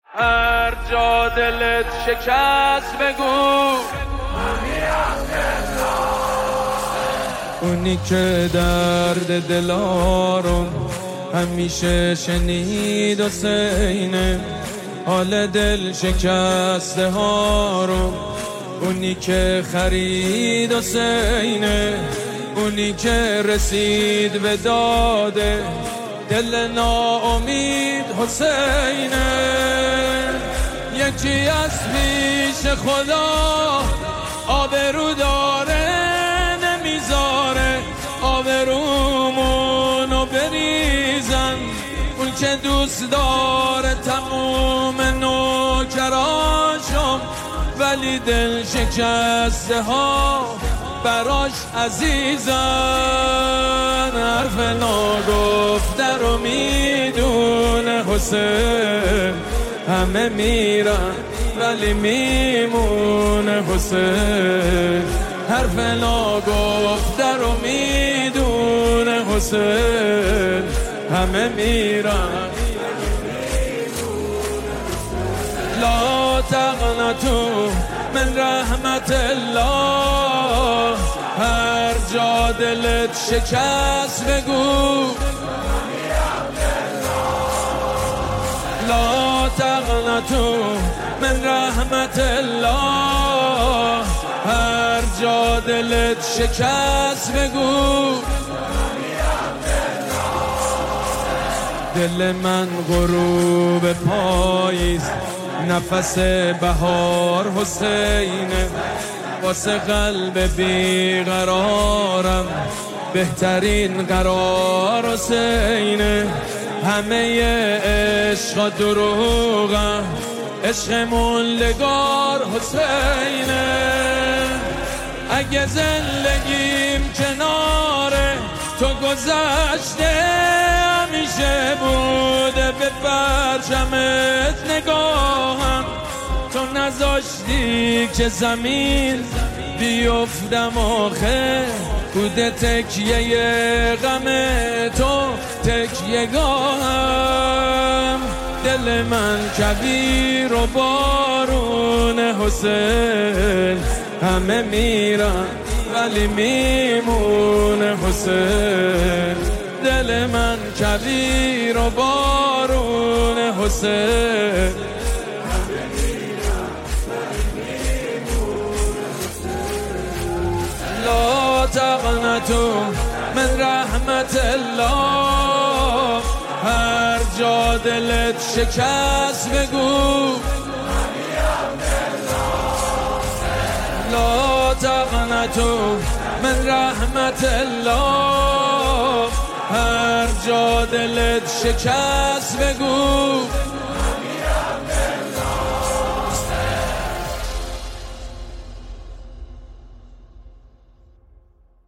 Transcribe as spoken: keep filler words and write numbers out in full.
هر جا دلت شکست بگو اونی که درد دلارم همیشه شنید حسینه، حال دل شکسته هارم اونی که خرید حسینه، اونی که رسید به داده دل ناامید حسینه. یکی از پیش خدا آبرو داره نمیذاره آبرومونو بریزن، اون که دوست داره تموم نوکراشم ولی دل شکسته ها براش عزیزن. حرف ناگفته رو میدونه حسین، همه میرن ولی میمونه حسین. حرف ناگفته رو میدونه حسین، همه میرن. لا تقنطوا من رحمت الله، هر جا دلت شکست بگو لا تقنطوا من رحمت الله، هر جا دلت شکست بگو. دل من غروب پاییز نفس بهار حسینه، واسه قلب بیقرارم بهترین قرار حسینه. همه عشق دروغم عشقمون لگار حسینه. اگه زندگیم کنار تو گذشته همیشه بوده به پرچمت نگاهم، تو نذاشتی که زمین بیفتم آخه بوده تکیه غم تو تکیه گاهم. دل من کویر و بارون حسین، همه میرن ولی میمونه حسین. دل من کویر و بارون حسین، لا تقنطوا من رحمت الله، هر جا دلت شکست بگو لا تقنطوا من رحمت الله، هر جا دلت شکست بگو.